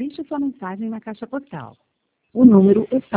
deixe sua mensagem na caixa postal. O número está